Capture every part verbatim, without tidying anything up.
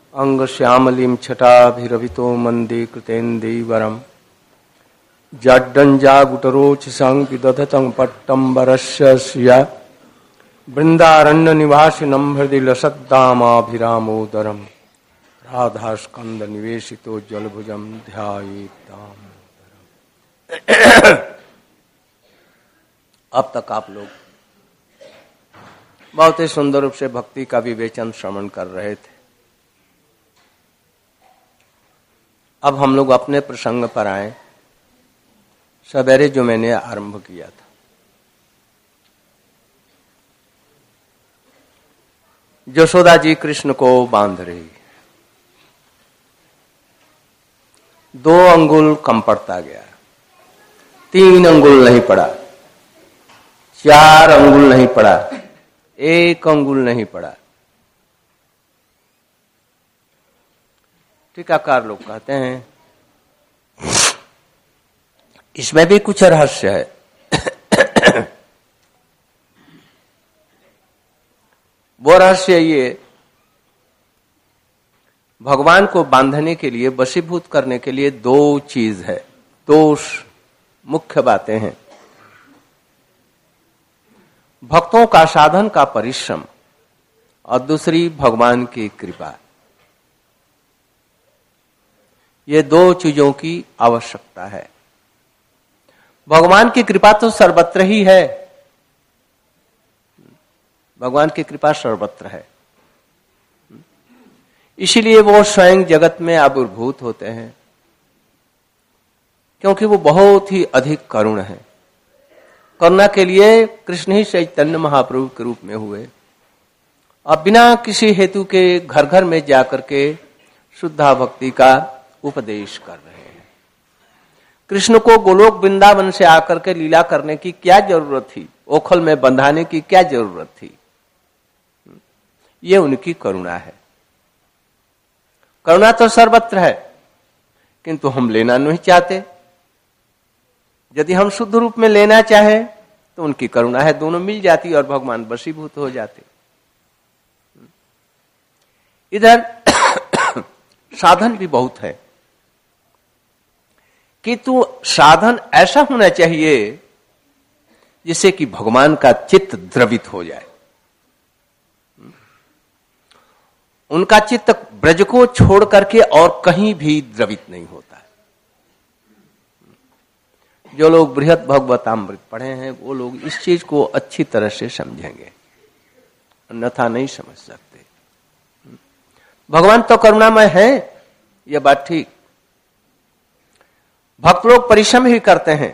अंग श्यामलीं छटाभिरभितो मंदे कृतेन्दीवरम् जाड्डञ्जागुटरोचिसं विदधतं पट्टम्बरस्य श्रिया वृंदारण्य निवासिनं हृदि लसद्दामाभिरामोदरम् राधास्कंद निवेशितो जलभुजं ध्यायेत् दामोदरम्। अब तक आप लोग बहुत ही सुंदर रूप से भक्ति का विवेचन श्रवण कर रहे थे। अब हम लोग अपने प्रसंग पर आए। सवेरे जो मैंने आरंभ किया था, यशोदा जी कृष्ण को बांध रही, दो अंगुल कम पड़ता गया, तीन अंगुल नहीं पड़ा, चार अंगुल नहीं पड़ा, एक अंगुल नहीं पड़ा। टीकाकार लोग कहते हैं इसमें भी कुछ रहस्य है। वो रहस्य ये, भगवान को बांधने के लिए, वशीभूत करने के लिए दो चीज है, दो मुख्य बातें हैं। भक्तों का साधन का परिश्रम और दूसरी भगवान की कृपा। ये दो चीजों की आवश्यकता है। भगवान की कृपा तो सर्वत्र ही है, भगवान की कृपा सर्वत्र है, इसीलिए वो स्वयं जगत में आविर्भूत होते हैं, क्योंकि वो बहुत ही अधिक करुण है। करुणा के लिए कृष्ण ही चैतन्य महाप्रभु के रूप में हुए और बिना किसी हेतु के घर घर में जाकर के शुद्धा भक्ति का उपदेश कर रहे हैं। कृष्ण को गोलोक वृंदावन से आकर के लीला करने की क्या जरूरत थी, ओखल में बंधाने की क्या जरूरत थी? ये उनकी करुणा है। करुणा तो सर्वत्र है, किंतु हम लेना नहीं चाहते। यदि हम शुद्ध रूप में लेना चाहे तो उनकी करुणा है, दोनों मिल जाती और भगवान वशीभूत हो जाते। इधर साधन भी बहुत है, किंतु साधन ऐसा होना चाहिए जिससे कि भगवान का चित्त द्रवित हो जाए। उनका चित्त ब्रज को छोड़ करके और कहीं भी द्रवित नहीं होता है। जो लोग बृहद भगवतामृत पढ़े हैं वो लोग इस चीज को अच्छी तरह से समझेंगे, अन्यथा नहीं समझ सकते। भगवान तो करुणामय है, यह बात ठीक। भक्त लोग परिश्रम ही करते हैं।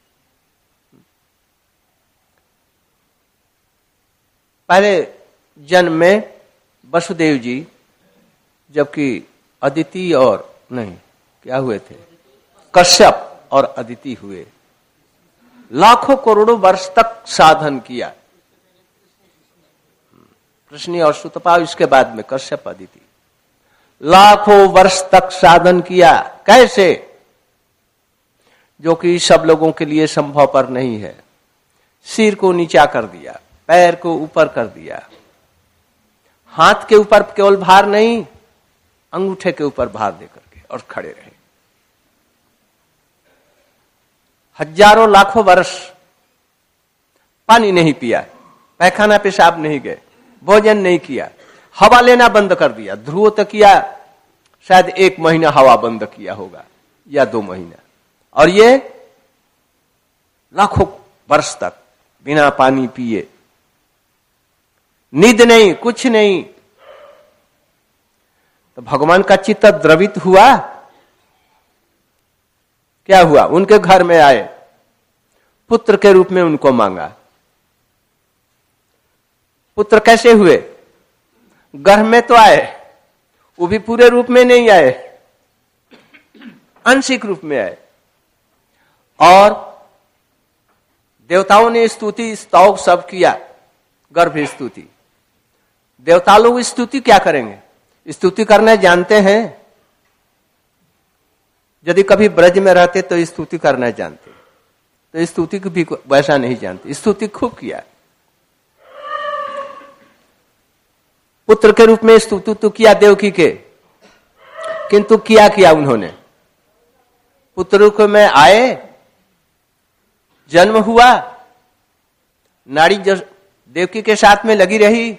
पहले जन्म में वसुदेव जी, जबकि अदिति और नहीं क्या हुए थे, कश्यप और अदिति हुए, लाखों करोड़ों वर्ष तक साधन किया। कृष्ण और सुतपा, इसके बाद में कश्यप अदिति, लाखों वर्ष तक साधन किया। कैसे? जो कि सब लोगों के लिए संभव पर नहीं है। सिर को नीचा कर दिया, पैर को ऊपर कर दिया, हाथ के ऊपर केवल भार नहीं, अंगूठे के ऊपर भार देकर के, और खड़े रहे। हजारों लाखों वर्ष पानी नहीं पिया, पैखाना पेशाब नहीं गए, भोजन नहीं किया, हवा लेना बंद कर दिया। ध्रुव तक किया, शायद एक महीना हवा बंद किया होगा या दो महीना, और ये लाखों वर्ष तक बिना पानी पिए, नींद नहीं, कुछ नहीं। तो भगवान का चित्त द्रवित हुआ। क्या हुआ? उनके घर में आए, पुत्र के रूप में उनको मांगा। पुत्र कैसे हुए? गर्भ में तो आए, वो भी पूरे रूप में नहीं आए, आंशिक रूप में आए। और देवताओं ने स्तुति स्तौक सब किया, गर्भ स्तुति। देवता लोग स्तुति क्या करेंगे? स्तुति करना जानते हैं। यदि कभी ब्रज में रहते तो स्तुति करना जानते, तो स्तुति को भी वैसा नहीं जानते। स्तुति खूब किया, पुत्र के रूप में स्तुति तो किया देवकी के, किंतु किया किया उन्होंने, पुत्र रूप में आए, जन्म हुआ, नाड़ी देवकी के साथ में लगी रही,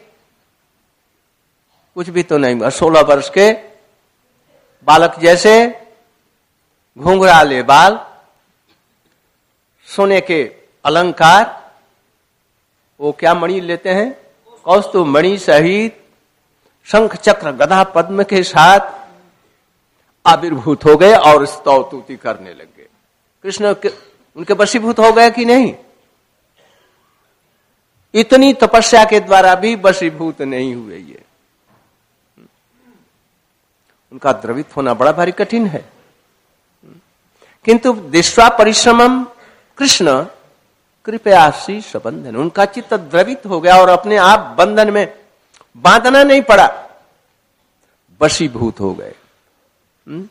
कुछ भी तो नहीं हुआ। सोलह वर्ष के बालक जैसे घुंघराले बाल, सोने के अलंकार, वो क्या मणि लेते हैं, कौस्तुभ मणि सहित शंख चक्र गदा पद्म के साथ आविर्भूत हो गए और स्तुति करने लग गए। कृष्ण के, उनके वशीभूत हो गए कि नहीं? इतनी तपस्या के द्वारा भी वशीभूत नहीं हुए ये। उनका द्रवित होना बड़ा भारी कठिन है। किंतु दृष्ट्वा परिश्रमम कृष्ण कृपया शीर्ष बंधन, उनका चित्त द्रवित हो गया और अपने आप बंधन में बांधना नहीं पड़ा, वशीभूत हो गए। हुँ?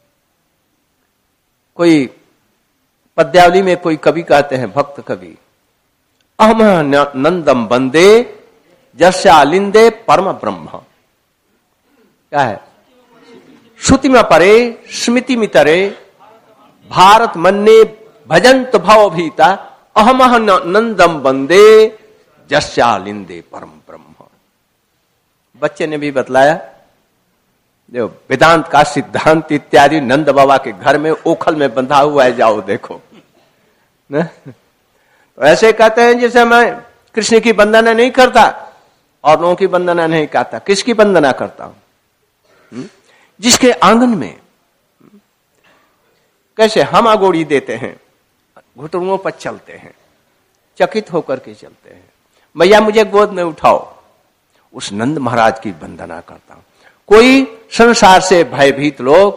कोई पद्यावली में कोई कवि कहते हैं, भक्त कवि, अहम नंदम बंदे जस्यालिंदे परम ब्रह्म। क्या है? श्रुतिम परे स्मृति मितरे भारत मन्ने भजंत भव भीता अहम नंदम बंदे जस्यालिंदे परम ब्रह्म। बच्चे ने भी बतलाया, देखो वेदांत का सिद्धांत इत्यादि नंद बाबा के घर में ओखल में बंधा हुआ है, जाओ देखो न? तो ऐसे कहते हैं जैसे मैं कृष्ण की वंदना नहीं करता और लोगों की वंदना नहीं करता। किसकी वंदना करता हूं? जिसके आंगन में कैसे हम अगोड़ी देते हैं, घुटनों पर चलते हैं, चकित होकर के चलते हैं, मैया मुझे गोद में उठाओ, उस नंद महाराज की वंदना करता हूं। कोई संसार से भयभीत लोग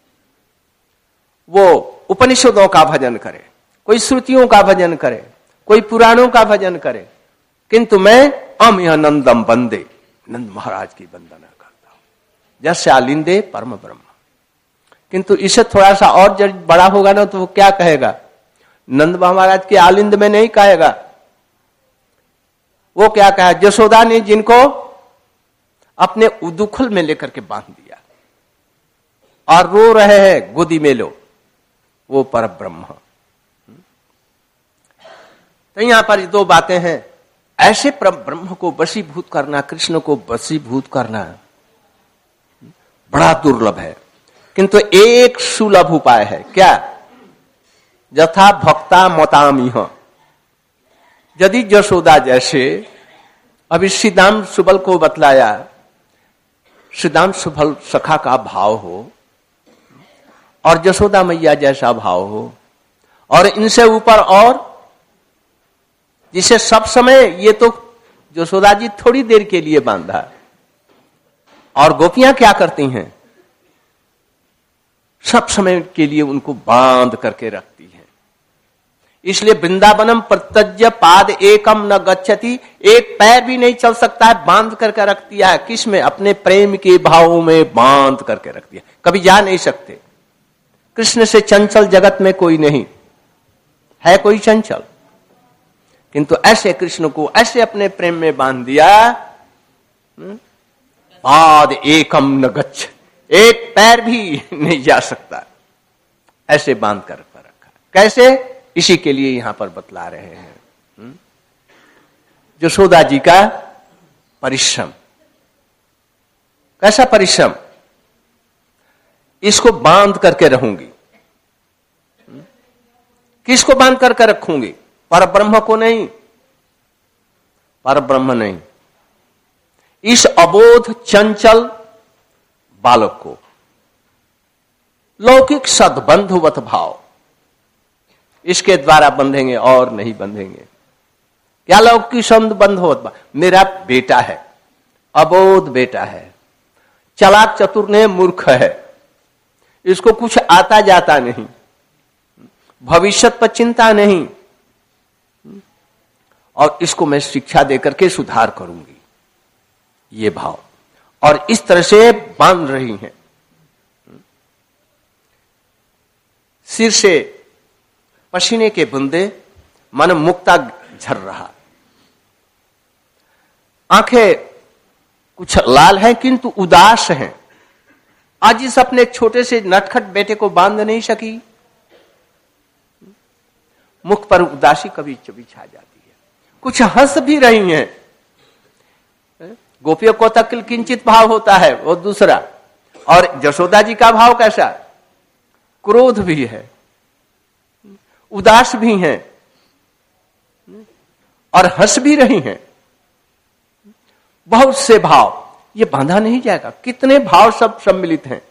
वो उपनिषदों का भजन करे, कोई श्रुतियों का भजन करे, कोई पुराणों का भजन करे, किंतु मैं अम यह नंदम बंदे, नंद महाराज की वंदना करता हूं, जस्यालिंदे परम ब्रह्म। किंतु इसे थोड़ा सा और जब बड़ा होगा ना तो वो क्या कहेगा, नंद महाराज के आलिंद में नहीं कहेगा, वो क्या कहा, यशोदा ने जिनको अपने उदुखल में लेकर के बांध दिया और रो रहे हैं गोदी में लो, वो पर ब्रह्म। तो यहां पर दो बातें हैं, ऐसे ब्रह्म को वशीभूत करना, कृष्ण को वशीभूत करना बड़ा दुर्लभ है। किंतु एक सुलभ उपाय है, क्या? यथा भक्ता मतामिह। यदि यशोदा जैसे अभी श्रीदाम सुबल को बतलाया, श्रीदाम सुबल सखा का भाव हो और यशोदा मैया जैसा भाव हो और इनसे ऊपर और जिसे सब समय, ये तो यशोदा जी थोड़ी देर के लिए बांधा और गोपियां क्या करती हैं, सब समय के लिए उनको बांध करके रखती हैं। इसलिए वृंदावनम प्रत्यज्य पाद एकम न गच्छति, एक पैर भी नहीं चल सकता है, बांध करके रखती है। किस में? अपने प्रेम के भावों में बांध करके रखती है, कभी जा नहीं सकते। कृष्ण से चंचल जगत में कोई नहीं है, कोई चंचल, किंतु ऐसे कृष्ण को ऐसे अपने प्रेम में बांध दिया, पाद एकम न गच्छ, एक पैर भी नहीं जा सकता, ऐसे बांध कर रखा। कैसे? इसी के लिए यहां पर बतला रहे हैं यशोदा जी का परिश्रम। कैसा परिश्रम? इसको बांध करके रहूंगी। किसको बांध करके रखूंगी? पर ब्रह्म को नहीं, पर ब्रह्म नहीं, इस अबोध चंचल बालक को। लौकिक सद्बंधुवत भाव, इसके द्वारा बंधेंगे और नहीं बंधेंगे। क्या लौकिक सद्बंधुवत भाव? मेरा बेटा है, अबोध बेटा है, चालाक चतुर ने मूर्ख है, इसको कुछ आता जाता नहीं, भविष्यत पर चिंता नहीं, और इसको मैं शिक्षा देकर के सुधार करूंगी, ये भाव। और इस तरह से बांध रही हैं। सिर से पसीने के बूंदे, मन मुक्ता झर रहा, आंखें कुछ लाल हैं किंतु उदास हैं, आज इस अपने छोटे से नटखट बेटे को बांध नहीं सकी, मुख पर उदासी कभी कभी छा जाती है। कुछ हंस भी रही हैं, गोपियों को तक किंचित भाव होता है, वो दूसरा। और यशोदा जी का भाव कैसा? क्रोध भी है, उदास भी हैं और हंस भी रही हैं। बहुत से भाव, ये बांधा नहीं जाएगा। कितने भाव सब सम्मिलित हैं।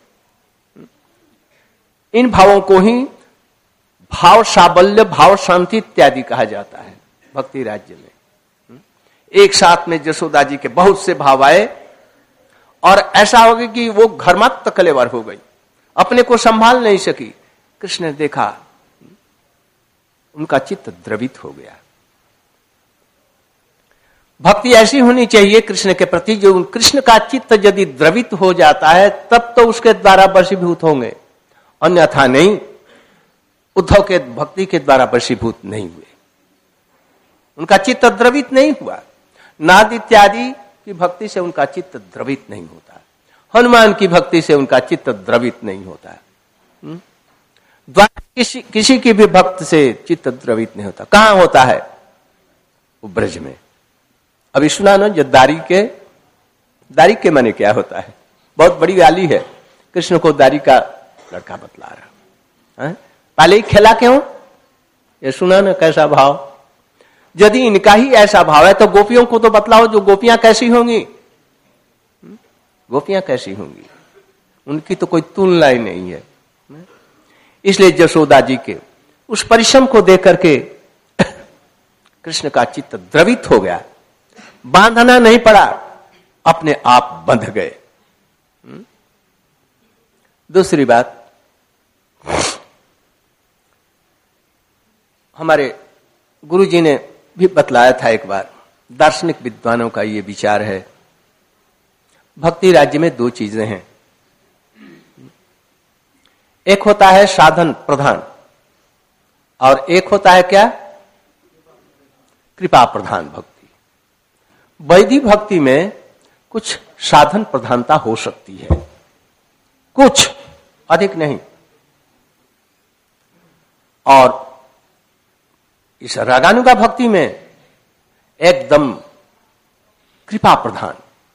इन भावों को ही भाव साबल्य, भाव शांति इत्यादि कहा जाता है भक्ति राज्य में। एक साथ में यशोदा जी के बहुत से भाव आए और ऐसा हो गया कि वो घरमत कलेवर हो गई, अपने को संभाल नहीं सकी। कृष्ण ने देखा, उनका चित्त द्रवित हो गया। भक्ति ऐसी होनी चाहिए कृष्ण के प्रति, जो कृष्ण का चित्त यदि द्रवित हो जाता है तब तो उसके द्वारा वशीभूत होंगे, अन्यथा नहीं। उद्धव के भक्ति के द्वारा वशीभूत नहीं हुए, उनका चित्त द्रवित नहीं हुआ। नाद इत्यादि की भक्ति से उनका चित्त द्रवित नहीं होता, हनुमान की भक्ति से उनका चित्त द्रवित नहीं होता, किसी किसी की भी भक्त से चित्त द्रवित नहीं होता। कहां होता है? वो ब्रज में। अभी सुना ना, जो दारी के दारी के माने क्या होता है? बहुत बड़ी गाली है। कृष्ण को दारी का लड़का बतला रहा है। पहले ही खेला क्यों? ये सुना ना कैसा भाव। यदि इनका ही ऐसा भाव है तो गोपियों को तो बतलाओ, जो गोपियां कैसी होंगी, गोपियां कैसी होंगी, उनकी तो कोई तुलना ही नहीं है। इसलिए यशोदा जी के उस परिश्रम को देख करके कृष्ण का चित्त द्रवित हो गया, बांधना नहीं पड़ा, अपने आप बंध गए। दूसरी बात, हमारे गुरुजी ने भी बतलाया था एक बार, दार्शनिक विद्वानों का ये विचार है, भक्ति राज्य में दो चीजें हैं। एक होता है साधन प्रधान और एक होता है क्या? कृपा प्रधान भक्ति। वैदिक भक्ति में कुछ साधन प्रधानता हो सकती है, कुछ, अधिक नहीं। और इस रागानुगा भक्ति में एकदम कृपा प्रधान,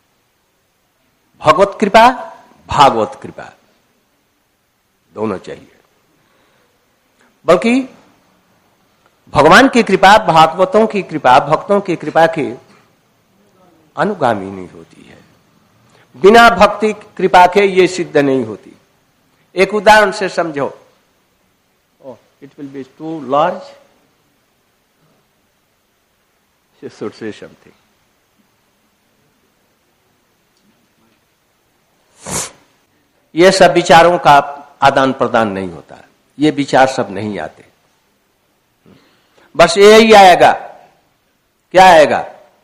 भगवत कृपा, भागवत कृपा दोनों चाहिए। बल्कि भगवान की कृपा, भागवतों की कृपा, भक्तों की कृपा के अनुगामी नहीं होती है। बिना भक्ति कृपा के ये सिद्ध नहीं होती। एक उदाहरण से समझो। It will be too large, she should say something. ये सब विचारों का आदान प्रदान नहीं होता, ये विचार सब नहीं आते। बस यही आएगा, क्या आएगा?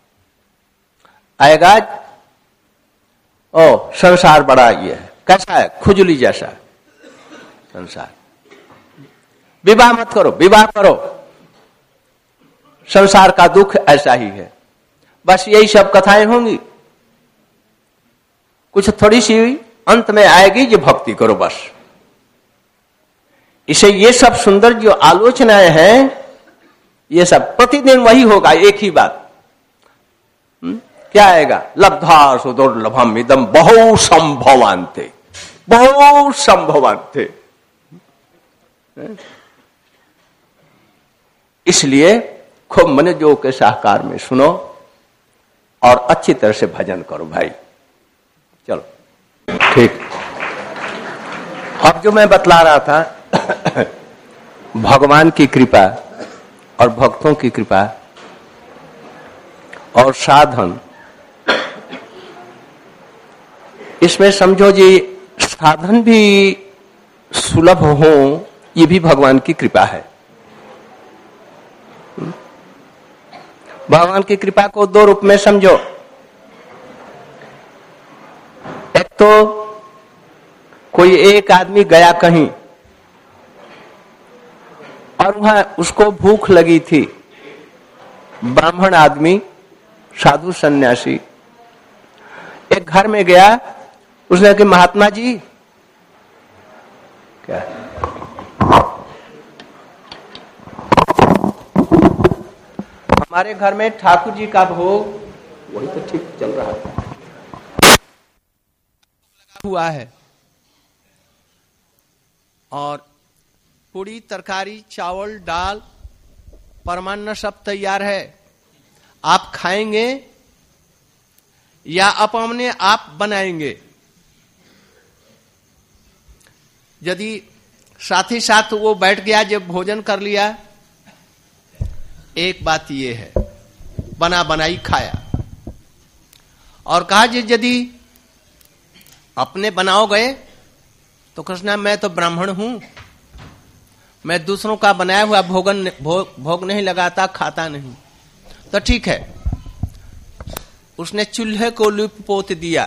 आएगा ओ संसार बड़ा ये है, कैसा है? खुजली जैसा संसार। विवाह मत करो, विवाह करो, संसार का दुख ऐसा ही है। बस यही सब कथाएं होंगी। कुछ थोड़ी सी अंत में आएगी जो भक्ति करो बस। इसे ये सब सुंदर जो आलोचनाएं हैं, ये सब प्रतिदिन वही होगा, एक ही बात। हुँ? क्या आएगा? लब्धा सुदुर्लभम इदम बहु संभवान्ते, बहु संभवान्ते। इसलिए खूब मनोयोग के सहकार में सुनो और अच्छी तरह से भजन करो भाई। चलो ठीक। अब जो मैं बतला रहा था भगवान की कृपा और भक्तों की कृपा और साधन, इसमें समझो जी साधन भी सुलभ हो, ये भी भगवान की कृपा है। भगवान की कृपा को दो रूप में समझो। एक तो कोई एक आदमी गया कहीं और वहां उसको भूख लगी थी। ब्राह्मण आदमी, साधु सन्यासी, एक घर में गया। उसने कहा महात्मा जी क्या है? हमारे घर में ठाकुर जी का भोग वही तो ठीक चल रहा है हुआ है, और पूरी तरकारी चावल दाल परमान्न सब तैयार है। आप खाएंगे या अपने आप बनाएंगे? यदि साथ ही साथ वो बैठ गया, जब भोजन कर लिया, एक बात ये है, बना बनाई खाया और कहा जी यदि अपने बनाओ गए तो कृष्णा मैं तो ब्राह्मण हूं, मैं दूसरों का बनाया हुआ भोगन भोग, भोग नहीं लगाता, खाता नहीं। तो ठीक है, उसने चूल्हे को लिप पोत दिया,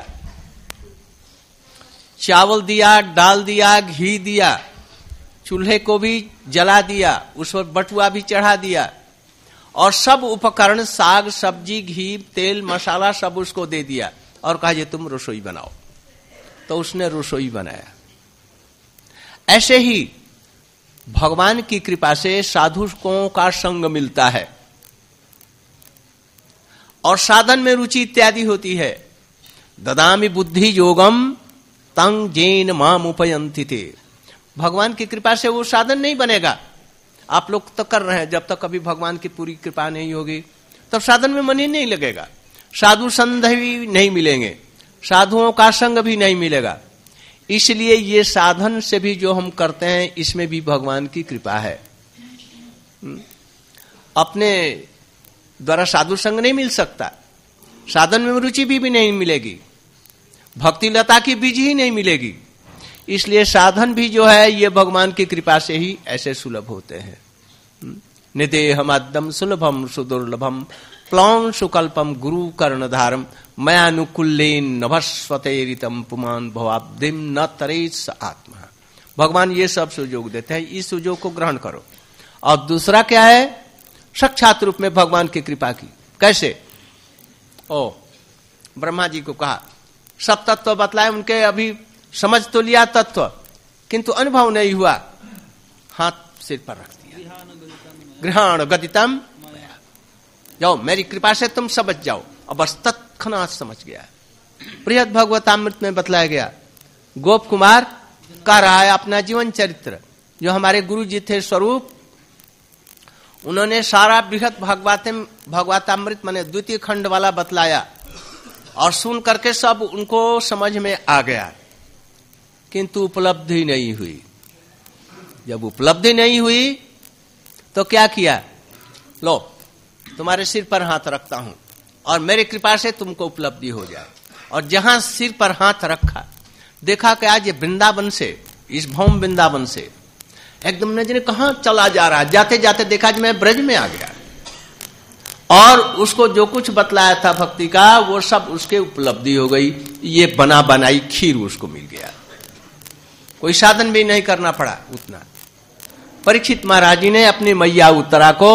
चावल दिया, दाल दिया, घी दिया, चूल्हे को भी जला दिया, उस पर बटुआ भी चढ़ा दिया और सब उपकरण साग सब्जी घी तेल मसाला सब उसको दे दिया और कहा ये तुम रसोई बनाओ। तो उसने रसोई बनाया। ऐसे ही भगवान की कृपा से साधुओं का संग मिलता है और साधन में रुचि इत्यादि होती है। ददामि बुद्धि योगम तंग जैन माम उपयंति थे। भगवान की कृपा से वो साधन नहीं बनेगा। आप लोग तो कर रहे हैं, जब तक कभी भगवान की पूरी कृपा नहीं होगी तब साधन में मन ही नहीं लगेगा, साधु संध भी नहीं मिलेंगे, साधुओं का संग भी नहीं मिलेगा। इसलिए ये साधन से भी जो हम करते हैं इसमें भी भगवान की कृपा है। अपने द्वारा साधु संग नहीं मिल सकता, साधन में रुचि भी, भी नहीं मिलेगी, भक्ति लता की बीज ही नहीं मिलेगी। इसलिए साधन भी जो है ये भगवान की कृपा से ही ऐसे सुलभ होते हैं। निदेहमाद्यम सुलभम सुदुर्लभम प्लौं सुकल्पम गुरु कर्णधारम मयानुकूलेन नभस्वतेरितम पुमान भवाब्धिम न तरेस आत्मा। भगवान ये सब सुजोग देते हैं, इस सुजोग को ग्रहण करो। और दूसरा क्या है? साक्षात रूप में भगवान की कृपा की। कैसे? ओ ब्रह्मा जी को कहा, सब तत्व बतलाए, उनके अभी समझ तो लिया तत्व, किंतु अनुभव नहीं हुआ। हाथ सिर पर रख दिया, ग्रहण गदितम, जाओ मेरी कृपा से तुम समझ जाओ। अब बस तत्क्षणात समझ गया। बृहद भगवतामृत में बतलाया गया, गोप कुमार कह रहा है अपना जीवन चरित्र, जो हमारे गुरु जी थे स्वरूप, उन्होंने सारा बृहद भगवत भगवतामृत माने द्वितीय खंड वाला बतलाया और सुन करके सब उनको समझ में आ गया, किंतु उपलब्धि नहीं हुई। जब उपलब्धि नहीं हुई तो क्या किया? लो तुम्हारे सिर पर हाथ रखता हूं और मेरी कृपा से तुमको उपलब्धि हो जाए। और जहां सिर पर हाथ रखा, देखा कि आज ये वृंदावन से, इस भौम वृंदावन से एकदम न जाने कहां चला जा रहा है, जाते जाते देखा कि मैं ब्रज में आ गया और उसको जो कुछ बतलाया था भक्ति का वो सब उसके उपलब्धि हो गई। ये बना बनाई खीर उसको मिल गया, कोई साधन भी नहीं करना पड़ा उतना। परीक्षित महाराज जी ने अपनी मैया उत्तरा को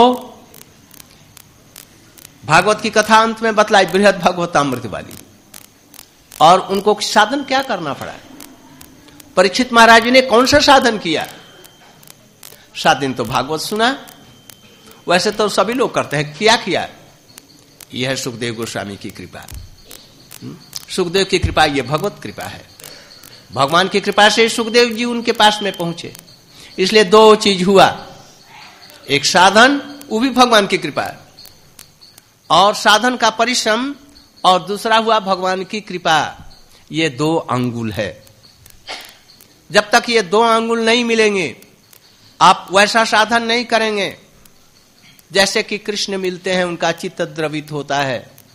भागवत की कथा अंत में बतलाई, बृहद भागवतामृत वाली, और उनको साधन क्या करना पड़ा? परीक्षित महाराज जी ने कौन सा साधन किया? साधन तो भागवत सुना, वैसे तो सभी लोग करते हैं, क्या किया? यह है सुखदेव गोस्वामी की कृपा। सुखदेव की कृपा यह भगवत कृपा है। भगवान की कृपा से सुखदेव जी उनके पास में पहुंचे। इसलिए दो चीज हुआ, एक साधन, वो भी भगवान की कृपा है, और साधन का परिश्रम, और दूसरा हुआ भगवान की कृपा। ये दो अंगुल है। जब तक ये दो अंगुल नहीं मिलेंगे, आप वैसा साधन नहीं करेंगे जैसे कि कृष्ण मिलते हैं, उनका चित्त द्रवित होता है,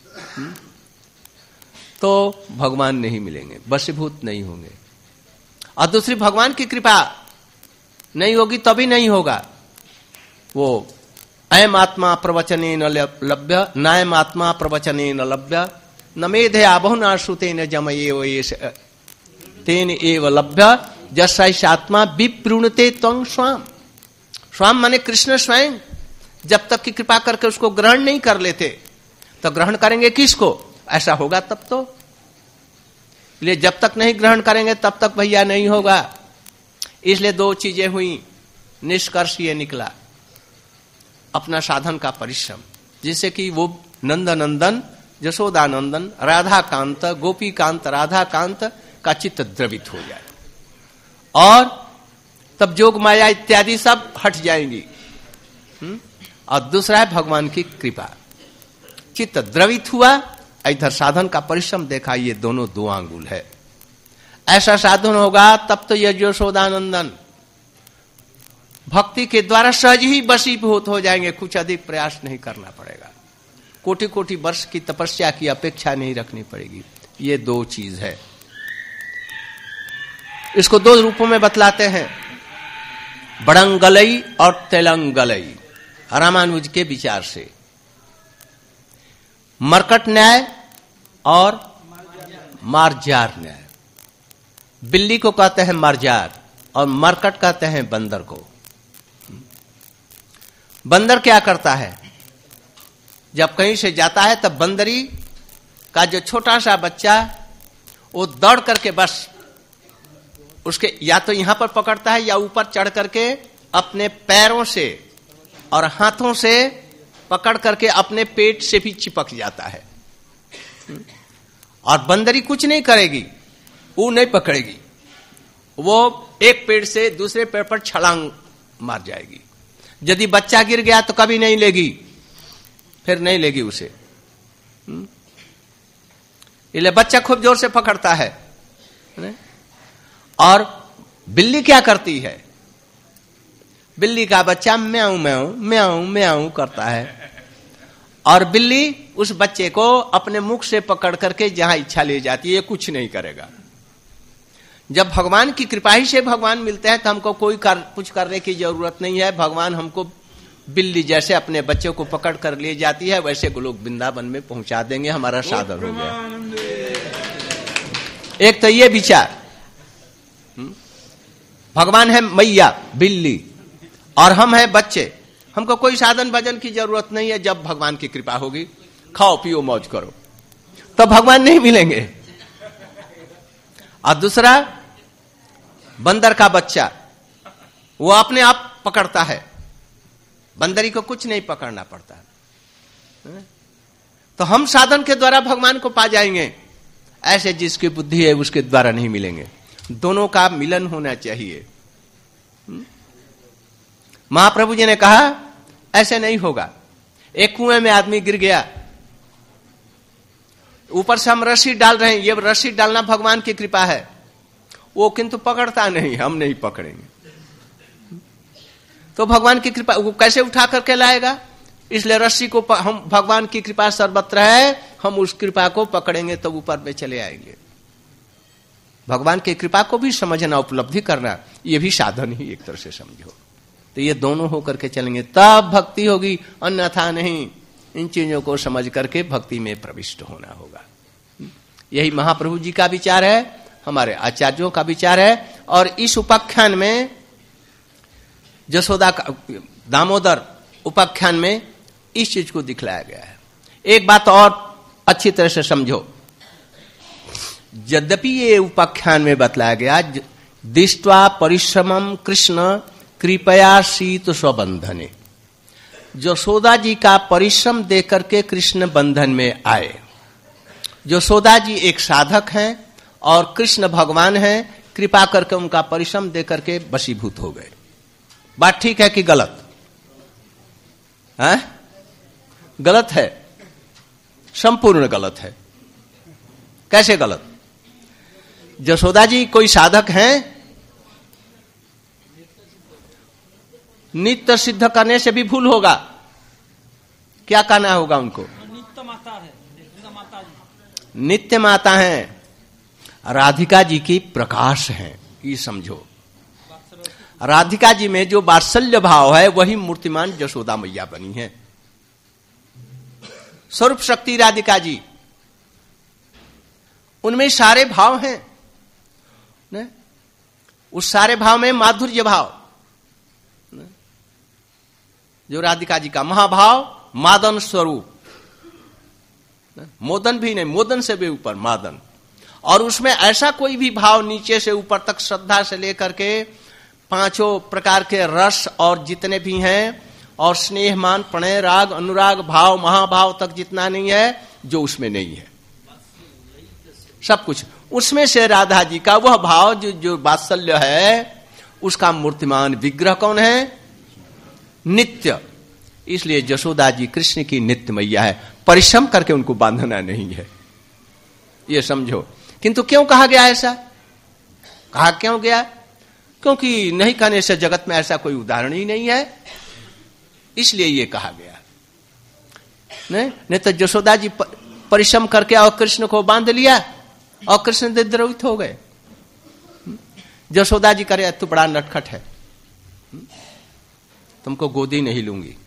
तो भगवान नहीं मिलेंगे, वशीभूत नहीं होंगे। और दूसरी भगवान की कृपा नहीं होगी तभी नहीं होगा। वो अयम आत्मा प्रवचने न लभ्य, नायम आत्मा प्रवचने न लभ्य, न मेधया बहुना श्रुतेन जमये तेन एव लभ्य, जसैष आत्मा विप्रणुते त्वं स्वाम। स्वाम माने कृष्ण स्वयं। जब तक की कृपा करके उसको ग्रहण नहीं कर लेते तो ग्रहण करेंगे किसको? ऐसा होगा तब तो। इसलिए जब तक नहीं ग्रहण करेंगे तब तक भैया नहीं होगा। इसलिए दो चीजें हुई, निष्कर्ष ये निकला, अपना साधन का परिश्रम, जिससे कि वो नंदनंदन यशोदानंदन राधा कांत गोपी कांत राधा कांत का चित्त द्रवित हो जाए, और तब जोग माया इत्यादि सब हट जाएंगी। हुँ? और दूसरा है भगवान की कृपा, चित्त द्रवित हुआ, इधर साधन का परिश्रम देखा, ये दोनों दो आंगुल है। ऐसा साधन होगा तब तो ये यशोदानंदन भक्ति के द्वारा सहज ही वशीभूत हो जाएंगे, कुछ अधिक प्रयास नहीं करना पड़ेगा, कोटि कोटि वर्ष की तपस्या की अपेक्षा नहीं रखनी पड़ेगी। ये दो चीज है, इसको दो रूपों में बतलाते हैं, बड़ंगलई और तेलंगलई, रामानुज के विचार से। मरकट न्याय और मार्जार न्याय। बिल्ली को कहते हैं मार्जार और मरकट कहते हैं बंदर को। बंदर क्या करता है, जब कहीं से जाता है तब बंदरी का जो छोटा सा बच्चा वो दौड़ करके बस उसके या तो यहां पर पकड़ता है या ऊपर चढ़ करके अपने पैरों से और हाथों से पकड़ करके अपने पेट से भी चिपक जाता है, और बंदरी कुछ नहीं करेगी, वो नहीं पकड़ेगी, वो एक पेड़ से दूसरे पेड़ पर छलांग मार जाएगी। यदि बच्चा गिर गया तो कभी नहीं लेगी, फिर नहीं लेगी उसे, इसलिए बच्चा खूब जोर से पकड़ता है। और बिल्ली क्या करती है, बिल्ली का बच्चा म्याऊं म्याऊं म्याऊं म्याऊं करता है, और बिल्ली उस बच्चे को अपने मुख से पकड़ करके जहां इच्छा ले जाती है, कुछ नहीं करेगा। जब भगवान की कृपा ही से भगवान मिलते हैं तो हमको कोई कर, कुछ करने की जरूरत नहीं है। भगवान हमको बिल्ली जैसे अपने बच्चे को पकड़ कर ले जाती है, वैसे लोग वृंदावन में पहुंचा देंगे, हमारा साधन हो गया। एक तो ये विचार, भगवान है मैया बिल्ली और हम है बच्चे, हमको कोई साधन भजन की जरूरत नहीं है। जब भगवान की कृपा होगी, खाओ पियो मौज करो, तो भगवान नहीं मिलेंगे। और दूसरा, बंदर का बच्चा वो अपने आप पकड़ता है, बंदरी को कुछ नहीं पकड़ना पड़ता। तो हम साधन के द्वारा भगवान को पा जाएंगे, ऐसे जिसकी बुद्धि है उसके द्वारा नहीं मिलेंगे। दोनों का मिलन होना चाहिए। महाप्रभु जी ने कहा ऐसे नहीं होगा। एक कुएं में आदमी गिर गया, ऊपर से हम रस्सी डाल रहे हैं, ये रस्सी डालना भगवान की कृपा है, वो किंतु पकड़ता नहीं, हम नहीं पकड़ेंगे, तो भगवान की कृपा वो कैसे उठा करके लाएगा? इसलिए रस्सी को हम, भगवान की कृपा सर्वत्र है, हम उस कृपा को पकड़ेंगे तो ऊपर में चले आएंगे। भगवान की कृपा को भी समझना, उपलब्धि करना, ये भी साधन ही एक तरह से समझो। तो ये दोनों होकर के चलेंगे तब भक्ति होगी, अन्यथा नहीं। इन चीजों को समझ करके भक्ति में प्रविष्ट होना होगा। यही महाप्रभु जी का विचार है, हमारे आचार्यों का विचार है। और इस उपाख्यान में, जसोदा का दामोदर उपाख्यान में इस चीज को दिखलाया गया है। एक बात और अच्छी तरह से समझो, यद्यपि ये उपाख्यान में बतलाया गया, दृष्ट्वा परिश्रमम कृष्ण कृपया शीत स्वबंधने, यशोदा जी का परिश्रम देकर के कृष्ण बंधन में आए। यशोदा जी एक साधक हैं और कृष्ण भगवान हैं, कृपा करके उनका परिश्रम देकर के वशीभूत हो गए। बात ठीक है कि गलत है? गलत है, संपूर्ण गलत है। कैसे गलत? यशोदा जी कोई साधक हैं, नित्य सिद्ध करने से भी भूल होगा। क्या कहना होगा उनको? नित्य माता है, माता जी। नित्य माता हैं, राधिका जी की प्रकाश हैं, ये समझो। राधिका जी में जो वात्सल्य भाव है वही मूर्तिमान यशोदा मैया बनी है। स्वरूप शक्ति राधिका जी, उनमें सारे भाव हैं ने? उस सारे भाव में माधुर्य भाव, जो राधिका जी का महाभाव मादन स्वरूप, मोदन भी नहीं, मोदन से भी ऊपर मादन। और उसमें ऐसा कोई भी भाव नीचे से ऊपर तक, श्रद्धा से लेकर के पांचों प्रकार के रस और जितने भी हैं, और स्नेह मान प्रणय राग अनुराग भाव महाभाव तक जितना नहीं है, जो उसमें नहीं है, सब कुछ उसमें से राधा जी का वह भाव जो जो वात्सल्य है, उसका मूर्तिमान विग्रह कौन है? नित्य। इसलिए यशोदा जी कृष्ण की नित्य मैया है, परिश्रम करके उनको बांधना नहीं है, ये समझो। किंतु क्यों कहा गया ऐसा? कहा क्यों गया? क्योंकि नहीं कहने से जगत में ऐसा कोई उदाहरण ही नहीं है, इसलिए ये कहा गया। नहीं नहीं तो यशोदा जी परिश्रम करके और कृष्ण को बांध लिया और कृष्ण द्रवित हो गए। यशोदा जी करे तू बड़ा नटखट है, तुमको गोदी नहीं लूंगी।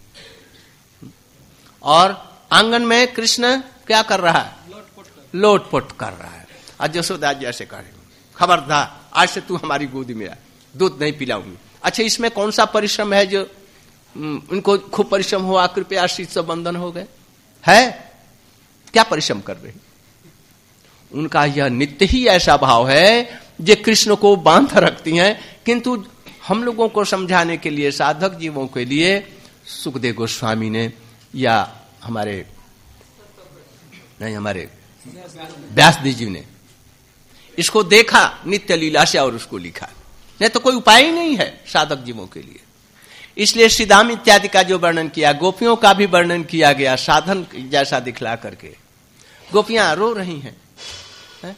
और आंगन में कृष्ण क्या कर रहा है? लोटपोट कर रहा है। आज यशोदा जी ऐसे कह रही, खबरदार आज से तू हमारी गोदी में आ, दूध नहीं पिलाऊंगी। अच्छा, इसमें कौन सा परिश्रम है जो उनको खूब परिश्रम हुआ, कृपया शीत से बंधन हो गए? है क्या परिश्रम कर रहे? उनका यह नित्य ही ऐसा भाव है जो कृष्ण को बांध रखती हैं। किंतु हम लोगों को समझाने के लिए, साधक जीवों के लिए सुखदेव गोस्वामी ने या हमारे नहीं हमारे व्यास जी ने इसको देखा नित्य लीला से और उसको लिखा। नहीं तो कोई उपाय ही नहीं है साधक जीवों के लिए। इसलिए श्रीदाम इत्यादि का जो वर्णन किया, गोपियों का भी वर्णन किया गया साधन जैसा दिखला करके। गोपियां रो रही हैं, है?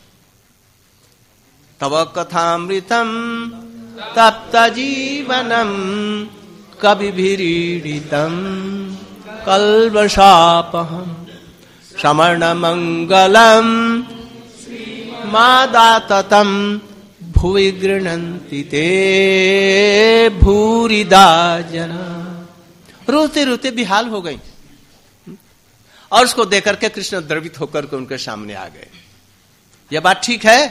तव कथामृतम तप्त जीवनम कविभिरीडितम कल्पशापहम समर्ण मंगलम मादाततम भुवि गृह्णन्ति ते भूरिदा जना। रोते रोते बेहाल हो गई और उसको देख के कृष्ण द्रवित होकर के उनके सामने आ गए। यह बात ठीक है?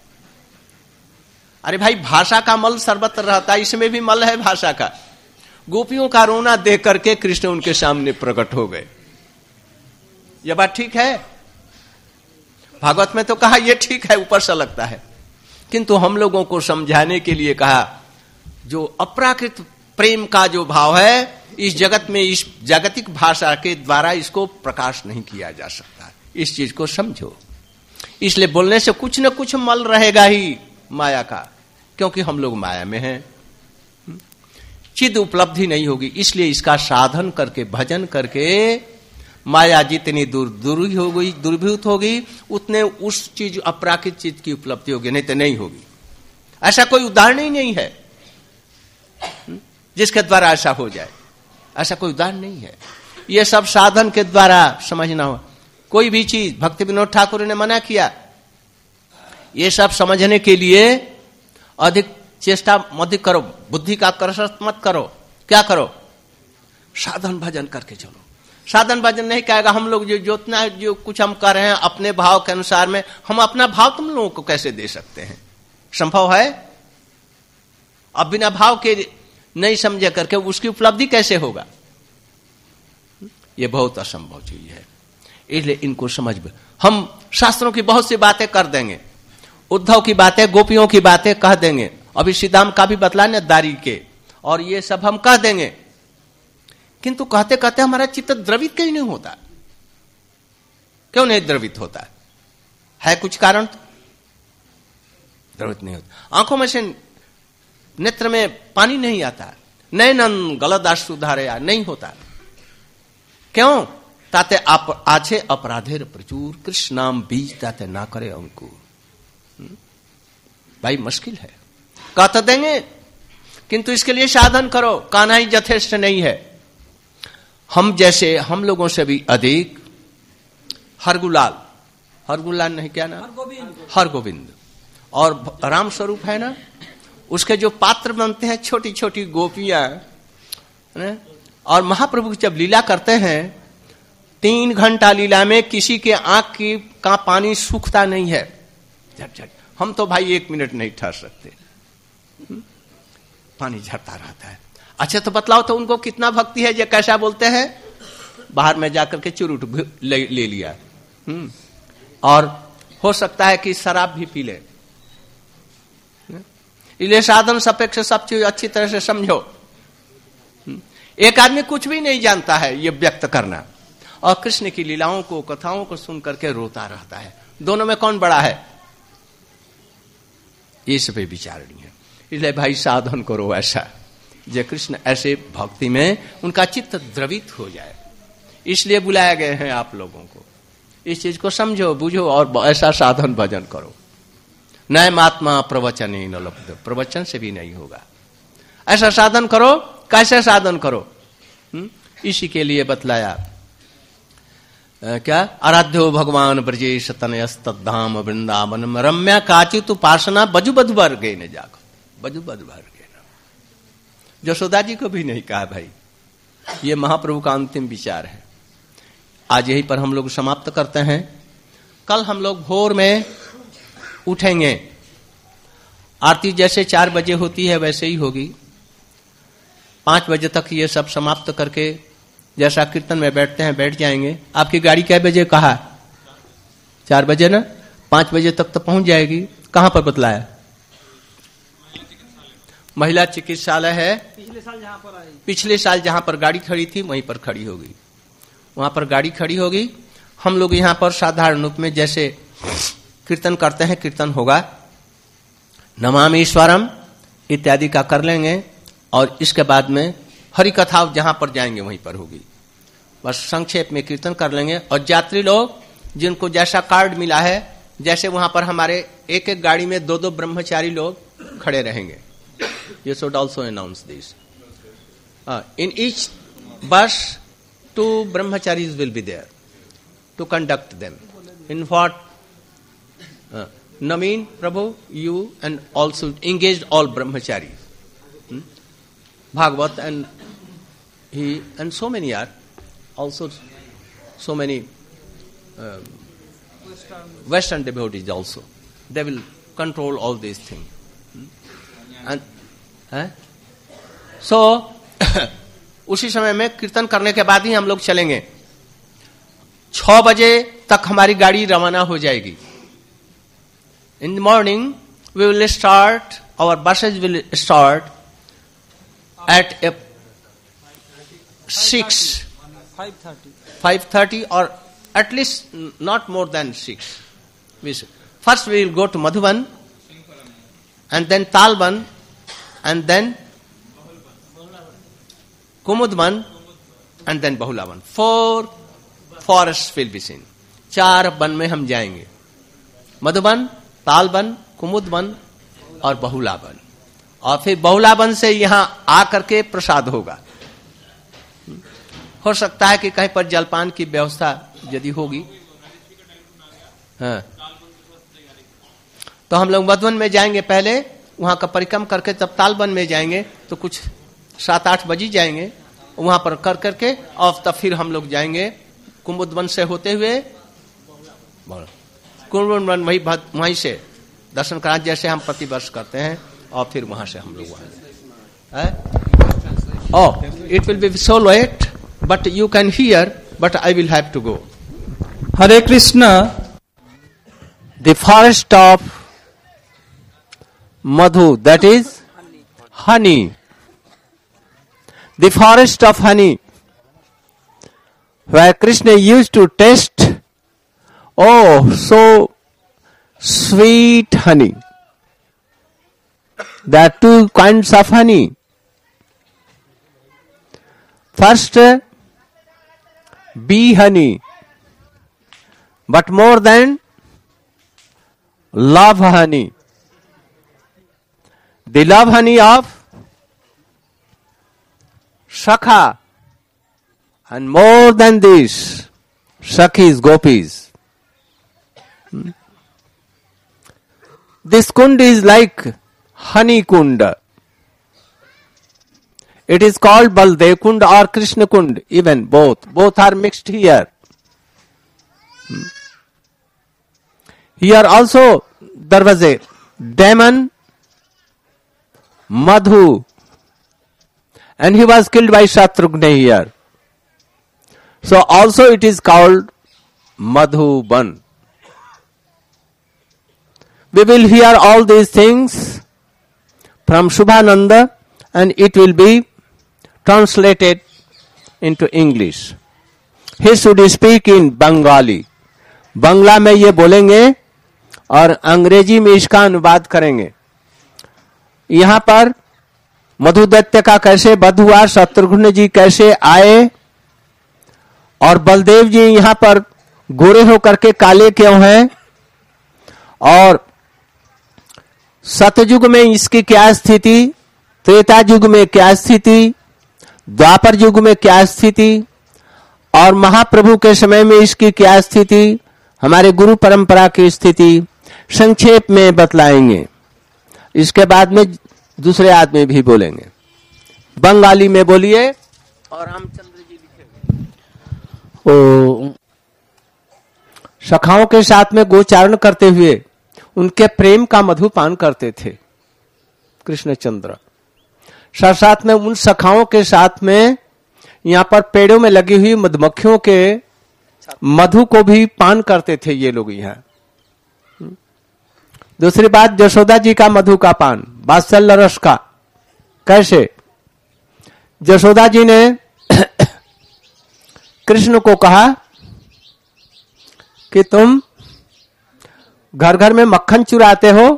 अरे भाई, भाषा का मल सर्वत्र रहता है, इसमें भी मल है भाषा का। गोपियों का रोना देख करके कृष्ण उनके सामने प्रकट हो गए। यह बात ठीक है? भागवत में तो कहा यह ठीक है, ऊपर से लगता है, किंतु हम लोगों को समझाने के लिए कहा जो अपराकृत प्रेम का जो भाव है, इस जगत में इस जागतिक भाषा के द्वारा इसको प्रकाश नहीं किया जा सकता। इस चीज को समझो। इसलिए बोलने से कुछ न कुछ मल रहेगा ही माया का, क्योंकि हम लोग माया में हैं। चिद उपलब्धि नहीं होगी। इसलिए इसका साधन करके, भजन करके माया जितनी दूर दूर हो गई, दूरभूत होगी, उतने उस चीज अपराकृत चीज की उपलब्धि होगी, नहीं तो नहीं होगी। ऐसा कोई उदाहरण ही नहीं है जिसके द्वारा ऐसा हो जाए। ऐसा कोई उदाहरण नहीं है। यह सब साधन के द्वारा समझना हो। कोई भी चीज भक्ति विनोद ठाकुर ने मना किया। ये सब समझने के लिए अधिक चेष्टा मत करो, बुद्धि का कसरत मत करो। क्या करो? साधन भजन करके चलो। साधन भजन नहीं कहेगा हम लोग जो जितना जो कुछ हम कर रहे हैं अपने भाव के अनुसार में, हम अपना भाव तुम लोगों को कैसे दे सकते हैं? संभव है? अब बिना भाव के नहीं समझे करके उसकी उपलब्धि कैसे होगा? यह बहुत असंभव चीज है। इसलिए इनको समझ में हम शास्त्रों की बहुत सी बातें कर देंगे, उद्धव की बातें, गोपियों की बातें कह देंगे, अभी सीताम का भी बतलाने दारी के, और ये सब हम कह देंगे, किंतु कहते कहते हमारा चित्त द्रवित क्यों नहीं होता? क्यों नहीं द्रवित होता? है कुछ कारण? तो द्रवित नहीं होता। आंखों में से नेत्र में पानी नहीं आता, नैनन गलदाश्रु धारया नहीं होता। क्यों? ताते आप आछे अपराधेर प्रचुर कृष्णाम बीज ताते ना करे अंकुर। भाई मुश्किल है, कह तो देंगे, किंतु इसके लिए साधन करो। कान्हा ही यथेष्ट नहीं है। हम जैसे, हम लोगों से भी अधिक हरगुलाल, हरगुलाल नहीं क्या ना, हर गोविंद, और राम स्वरूप है ना, उसके जो पात्र बनते हैं छोटी छोटी गोपियां, और महाप्रभु जब लीला करते हैं, तीन घंटा लीला में किसी के आंख की का पानी सूखता नहीं है। झट झट। हम तो भाई एक मिनट नहीं ठहर सकते, पानी झरता रहता है। अच्छा तो बतलाओ तो उनको कितना भक्ति है, ये कैसा बोलते हैं? बाहर में जाकर के चुरुट ले, ले लिया, हम्म और हो सकता है कि शराब भी पी ले। इसलिए साधन सापेक्ष सब चीज अच्छी तरह से समझो। एक आदमी कुछ भी नहीं जानता है ये व्यक्त करना, और कृष्ण की लीलाओं को, कथाओं को सुन करके रोता रहता है। दोनों में कौन बड़ा है? इस पे विचारणी है। इसलिए भाई साधन करो ऐसा, जय कृष्ण ऐसे भक्ति में उनका चित्त द्रवित हो जाए। इसलिए बुलाया गए हैं आप लोगों को। इस चीज को समझो, बुझो और ऐसा साधन भजन करो। नए महात्मा प्रवचन ही न लब्ध, प्रवचन से भी नहीं होगा। ऐसा साधन करो। कैसे साधन करो? हुँ? इसी के लिए बतलाया आ, क्या आराध्यो भगवान ब्रजेश तनयस्तधाम वृंदावन रम्या काचित उपासना बजु बधु वर्गे न जाकर, बजु बधु वर्गे न। यशोदा जी को भी नहीं कहा भाई। ये महाप्रभु का अंतिम विचार है। आज यहीं पर हम लोग समाप्त करते हैं। कल हम लोग भोर में उठेंगे। आरती जैसे चार बजे होती है वैसे ही होगी। पांच बजे तक ये सब समाप्त करके जैसा कीर्तन में बैठते हैं बैठ जाएंगे। आपकी गाड़ी कै बजे कहा? चार बजे ना? पांच बजे तक तो पहुंच जाएगी। कहां पर बतलाया? महिला चिकित्सालय है। पिछले साल जहां पर आई, पिछले साल जहां पर गाड़ी खड़ी थी वहीं पर खड़ी होगी। वहां पर गाड़ी खड़ी होगी। हम लोग यहां पर साधारण रूप में जैसे कीर्तन करते हैं कीर्तन होगा। नमामि ईश्वरम इत्यादि का कर लेंगे और इसके बाद में हरि कथा जहां पर जाएंगे वहीं पर होगी। बस संक्षेप में कीर्तन कर लेंगे। और यात्री लोग जिनको जैसा कार्ड मिला है, जैसे वहां पर हमारे एक एक गाड़ी में दो दो ब्रह्मचारी लोग खड़े रहेंगे। You should also announce this. Uh, in each bus, two brahmacharis will be there to conduct them. In what? Uh, Naveen, Prabhu, you and also engaged all brahmacharis. Hmm? Bhagavat and he and so many are also so many um, Western devotees also. They will control all these things. Hmm? And है? सो so, उसी समय में कीर्तन करने के बाद ही हम लोग चलेंगे। छह बजे तक हमारी गाड़ी रवाना हो जाएगी। In the morning we will start, our buses will start at a six five thirty five thirty और at least not more than six. First we will go to Madhuban and then Talban and then Kumudban and then Bahulavan. Four forests will be seen. चार वन में हम जाएंगे। मधुबन, तालबन, कुमुदवन और बहुलावन। और फिर बहुलावन से यहां आकर के प्रसाद होगा। हो सकता है कि कहीं पर जलपान की व्यवस्था यदि होगी। हाँ, तो हम लोग मधुबन में जाएंगे पहले, वहां का परिक्रम करके तब तालबन में जाएंगे। तो कुछ सात आठ बजे जाएंगे वहां पर कर करके, और तब फिर हम लोग जाएंगे कुमुदवन से होते हुए कुमुदवन वही वहीं से दर्शन करा जैसे हम प्रतिवर्ष करते हैं, और फिर वहां से हम लोग वहां। Oh, it will be so late but you can hear, but I will have to go. Hare Krishna. The forest of Madhu, that is honey. The forest of honey, where Krishna used to taste, oh, so sweet honey. There are two kinds of honey. First, bee honey, but more than love honey. The love honey of Shakha, and more than this, Shakhis, Gopis. Hmm? This kund is like honey kund. It is called Baldev kund or Krishna kund, even both. Both are mixed here. Hmm? Here also there was a demon, Madhu, and he was killed by Shatrughna here. So also it is called Madhuban. We will hear all these things from Subhananda, and it will be translated into English. He should speak in Bengali. Bangla में ये बोलेंगे और अंग्रेजी में इसका अनुवाद करेंगे. यहां पर मधुदैत्य का कैसे वध हुआ, शत्रुघ्न जी कैसे आए, और बलदेव जी यहां पर गोरे होकर के काले क्यों हैं, और सतयुग में इसकी क्या स्थिति, त्रेता युग में क्या स्थिति, द्वापर युग में क्या स्थिति, और महाप्रभु के समय में इसकी क्या स्थिति, हमारे गुरु परंपरा की स्थिति संक्षेप में बतलाएंगे. इसके बाद में दूसरे आदमी भी बोलेंगे. बंगाली में बोलिए और रामचंद्र जी लिखेंगे. ओ सखाओं के साथ में गोचारण करते हुए उनके प्रेम का मधुपान करते थे कृष्णचंद्र. साथ साथ में उन सखाओं के साथ में यहां पर पेड़ों में लगी हुई मधुमक्खियों के मधु को भी पान करते थे ये लोग यहाँ. दूसरी बात, यशोदा जी का मधु का पान, वात्सल्य रस का. कैसे? यशोदा जी ने कृष्ण को कहा कि तुम घर घर में मक्खन चुराते हो.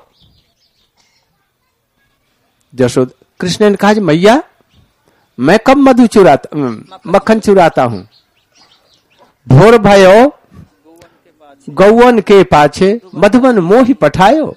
यशोदा कृष्ण ने कहा, मैया मैं कब मधु चुराता मक्खन चुराता हूं. भोर भयो गौवन के पाछे मधुबन मोहि पठायो.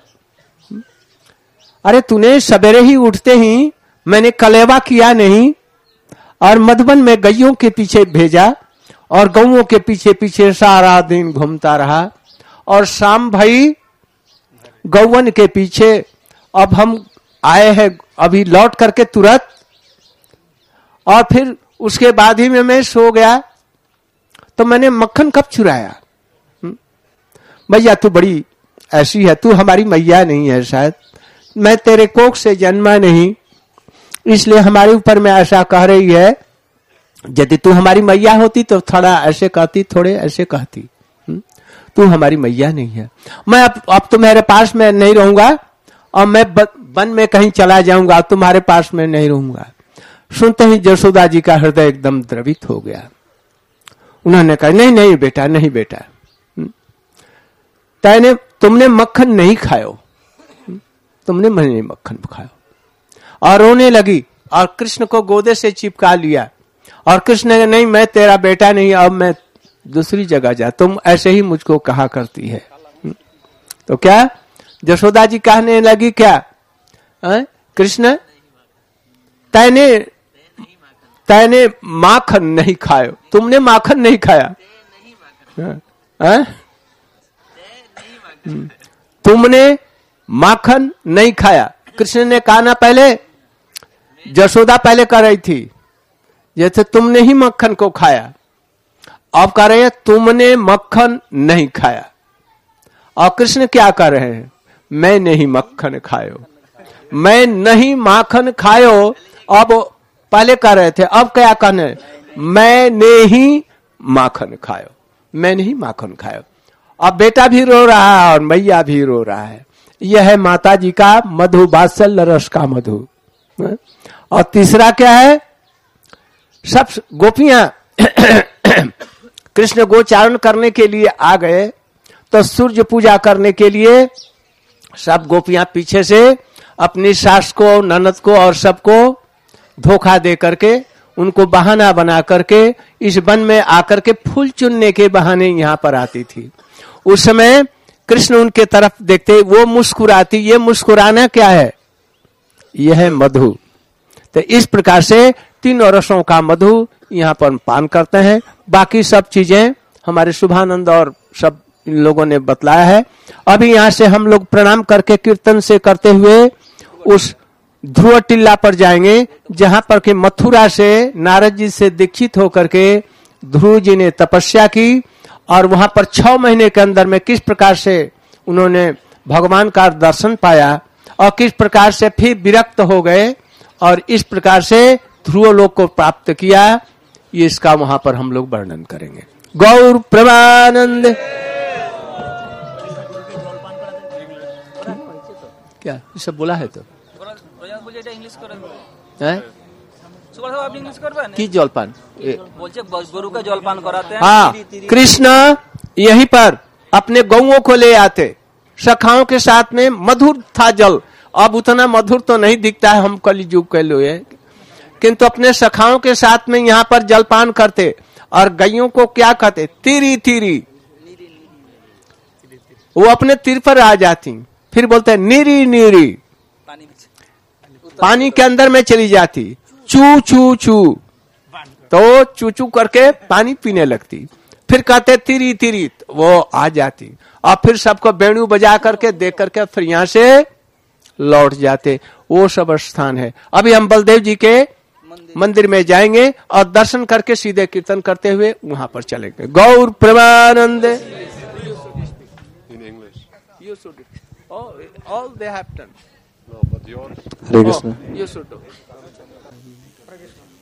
अरे तूने सवेरे ही उठते ही मैंने कलेवा किया नहीं और मधुबन में गैयों के पीछे भेजा और गौओं के पीछे पीछे सारा दिन घूमता रहा और शाम भाई गौवन के पीछे. अब हम आए हैं अभी लौट करके तुरंत, और फिर उसके बाद ही में मैं सो गया तो मैंने मक्खन कब चुराया. भैया तू बड़ी ऐसी है, तू हमारी मैया नहीं है, शायद मैं तेरे कोख से जन्मा नहीं, इसलिए हमारे ऊपर में ऐसा कह रही है. यदि तू हमारी मैया होती तो थोड़ा ऐसे कहती, थोड़े ऐसे कहती. तू हमारी मैया नहीं है. मैं अब अब तुम्हारे पास में नहीं रहूंगा और मैं वन में कहीं चला जाऊंगा, तुम्हारे पास में नहीं रहूंगा. सुनते ही यशोदा जी का हृदय एकदम द्रवित हो गया. उन्होंने कहा, नहीं नहीं बेटा, नहीं बेटा, तैने तुमने मक्खन नहीं खायो, तुमने नहीं मक्खन खायो. और रोने लगी और कृष्ण को गोदे से चिपका लिया. और कृष्ण ने, नहीं मैं तेरा बेटा नहीं, अब मैं दूसरी जगह जा, तुम ऐसे ही मुझको कहा करती है. तो क्या यशोदा जी कहने लगी, क्या कृष्ण तैने तैने माखन नहीं खायो, तुमने माखन नहीं खाया, है? तुमने माखन नहीं खाया. कृष्ण ने कहा ना, पहले यशोदा पहले कह रही थी जैसे तुमने ही मक्खन को खाया, अब कह रहे हैं तुमने मक्खन नहीं खाया. और कृष्ण क्या कर रहे हैं, मैं नहीं मक्खन खायो, मैं नहीं माखन खायो. अब पहले कह रहे थे, अब क्या कहने, मैंने ही माखन खायो, मैंने ही माखन खायो. अब बेटा भी रो रहा है और मैया भी रो रहा है. यह है माता जी का मधु, वात्सल्य रस का मधु. और तीसरा क्या है, सब गोपियां कृष्ण गोचारण करने के लिए आ गए तो सूर्य पूजा करने के लिए सब गोपियां पीछे से अपनी सास को, ननद को और सबको धोखा दे करके, उनको बहाना बना करके इस वन में आकर के फूल चुनने के बहाने यहाँ पर आती थी. उस समय कृष्ण उनके तरफ देखते, वो मुस्कुराती. ये मुस्कुराना क्या है, यह है मधु. तो इस प्रकार से तीनों रसों का मधु यहाँ पर पान करते हैं. बाकी सब चीजें हमारे शुभानंद और सब इन लोगों ने बतलाया है. अभी यहाँ से हम लोग प्रणाम करके कीर्तन से करते हुए उस ध्रुव टिल्ला पर जाएंगे जहां पर के मथुरा से नारद जी से दीक्षित होकर के ध्रुव जी ने तपस्या की और वहां पर छह महीने के अंदर में किस प्रकार से उन्होंने भगवान का दर्शन पाया और किस प्रकार से फिर विरक्त हो गए और इस प्रकार से ध्रुव लोक को प्राप्त किया. ये इसका वहां पर हम लोग वर्णन करेंगे. गौर प्रेमानंद. क्या ये सब बोला है तो ইংলিশ করে হ্যাঁ সুবল সাহেব আপনি ইংলিশ করবেন কি জলপান এ, বলছে গরুকে জলপান করাতে हैं हाँ तिरी- तिरी- कृष्ण यहीं पर अपने गौओं को ले आते, सखाओं के साथ में मधुर था जल। अब उतना मधुर तो नहीं दिखता है हम कलयुग के लिए, किंतु अपने सखाओं के साथ में यहाँ पर जलपान करते और गैयों को क्या कहते, तिरी तिरी। वो अपने तीर पर आ जाती, फिर बोलते नीरी नीरी, पानी में पानी के अंदर में चली जाती, चू चू चू, तो चू चू करके पानी पीने लगती, फिर कहते तिरी तिरी, वो आ जाती और फिर सबको बेणु बजा करके देख करके फिर यहाँ से लौट जाते। वो सब स्थान है। अभी हम बलदेव जी के मंदिर में जाएंगे और दर्शन करके सीधे कीर्तन करते हुए वहां पर चलेंगे। गौर Premanand. In English. You should. Oh, all they have done. No, but yours. Hare Krishna Oh, you should do.